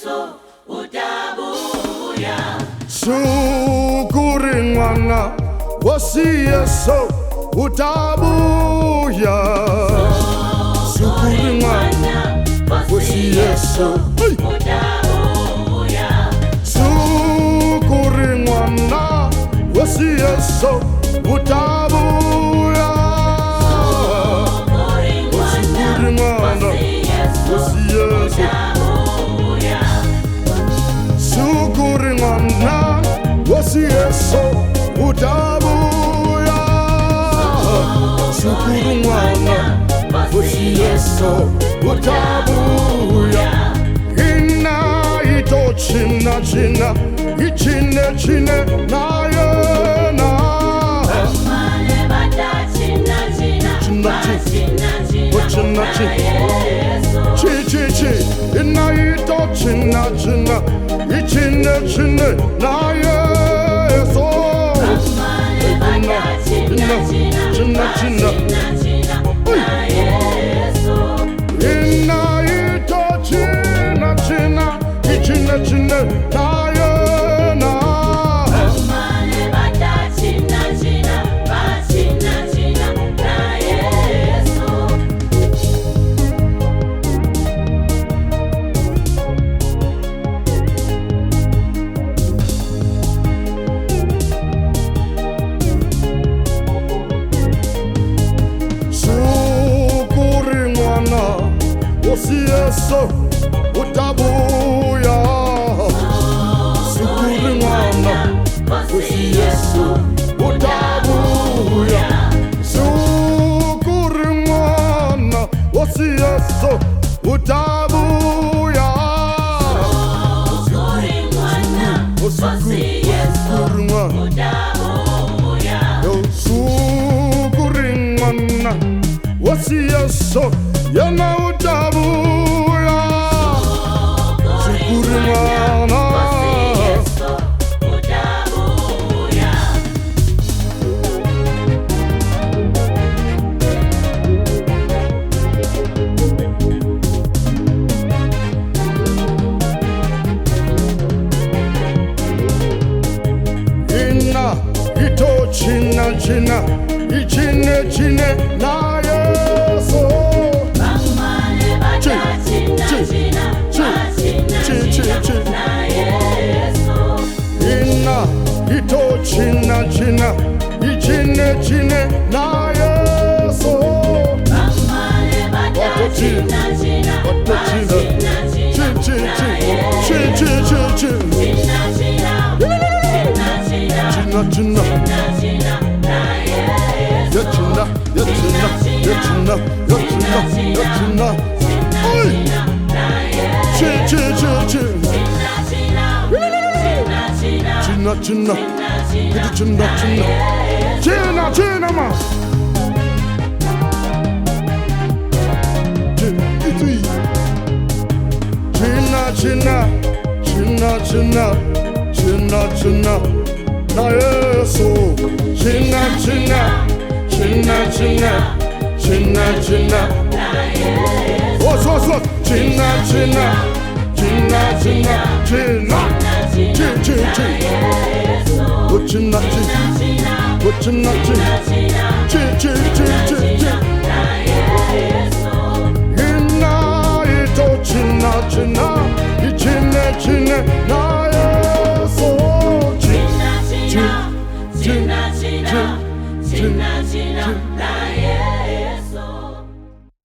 Yesu utabuya. Shukuri mwana wasi Yesu utabuya. Shukuri mwana wasi Yesu utabuya. Shukuri mwana wasi Yesu utabuya. Shukuri mwana wasi Yesu utabuya. Shukuri mwana wasi Yesu utabuya. Shukuri mwana wasi Yesu utabuya. Ina ito china china ichine chine na yena. Amale bata china china China chi chi chi. Ina ito china china ichine chine na Yesu. Amale bata china china na Yesu. Ina ito china china ichine chine na yena. Amale bata china na Yesu. Shukuri mwana wasi Yesu utabuya. Shukuri mwana wasi Yesu utabuya. Shukuri mwana wasi Yesu utabuya. Shukuri mwana wasi Yesu utabuya. Shukuri mwana wasi Yesu yana utabuya. Shukuri mwana wasi Yesu utabuya. Ina ito china china ichine chine na Yesu. Amale bata china na Yesu. Ina ito china china ichine chine na Yesu. Amale bata china China china na Yesu. China. Oi. China ma. China na Yesu. China na Yesu. Oh, China na Yesu.